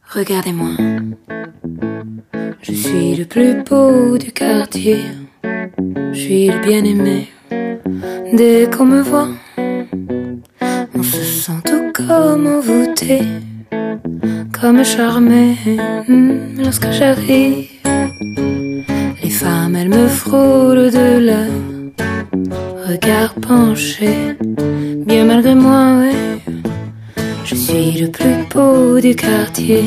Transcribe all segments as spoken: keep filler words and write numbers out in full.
Regardez-moi, je suis le plus beau du quartier, je suis le bien-aimé. Dès qu'on me voit, on se sent tout comme envoûté, comme charmé. Lorsque j'arrive, les femmes elles me frôlent de leur regard penché. Bien malgré moi, ouais, je suis le plus beau du quartier.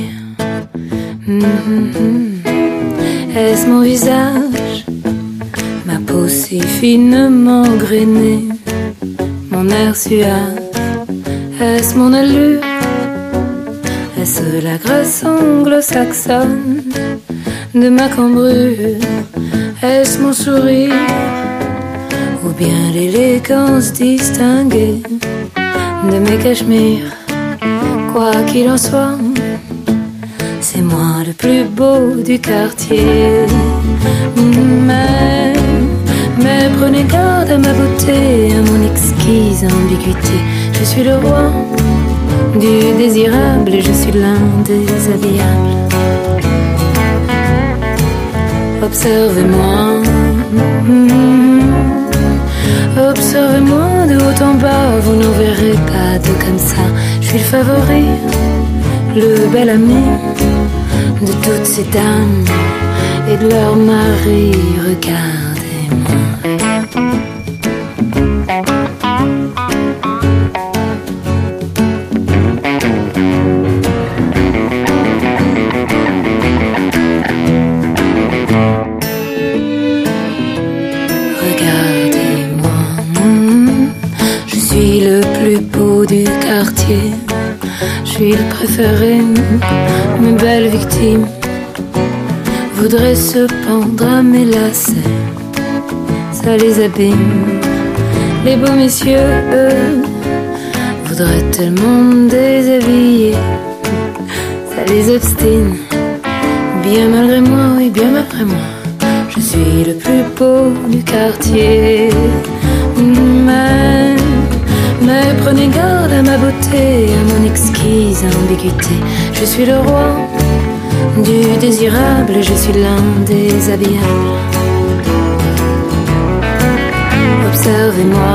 Mmh. Est-ce mon visage, ma peau si finement grainée, mon air suave? Est-ce mon allure? Est-ce la grâce anglo-saxonne de ma cambrure? Est-ce mon sourire? Ou bien l'élégance distinguée de mes cachemires? Quoi qu'il en soit, c'est moi le plus beau du quartier. Mais, mais prenez garde à ma beauté, à mon exquise ambiguïté. Je suis le roi du désirable et je suis l'un des habillables. Observez-moi, observez-moi de haut en bas, vous n'en verrez pas deux comme ça. Je suis le favori, le bel ami de toutes ces dames et de leurs maris. Regardez-moi. Regardez-moi, je suis le plus beau du quartier. Je suis le préféré, mes belles victimes voudraient se pendre à mes lacets. Ça les abîme. Les beaux messieurs, eux, voudraient tellement me déshabiller. Ça les obstine. Bien malgré moi, oui, bien malgré moi, je suis le plus beau du quartier. Mais, mais prenez garde à ma beauté, à mon exquise ambiguïté. Je suis le roi du désirable, je suis l'un des habillables. Observez-moi,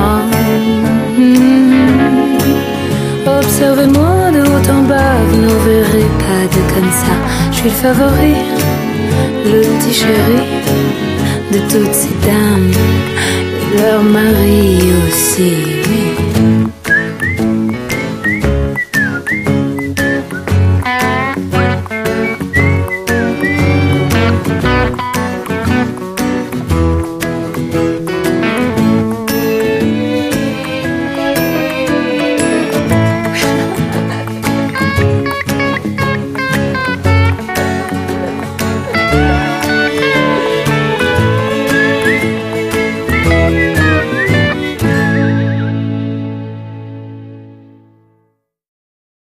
mmh. Observez-moi de haut en bas, vous n'en verrez pas de comme ça. Je suis le favori, le petit chéri de toutes ces dames et leurs maris aussi.